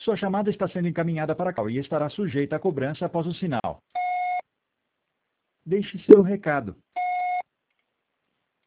Sua chamada está sendo encaminhada para cá e estará sujeita a cobrança após o sinal. Deixe seu recado.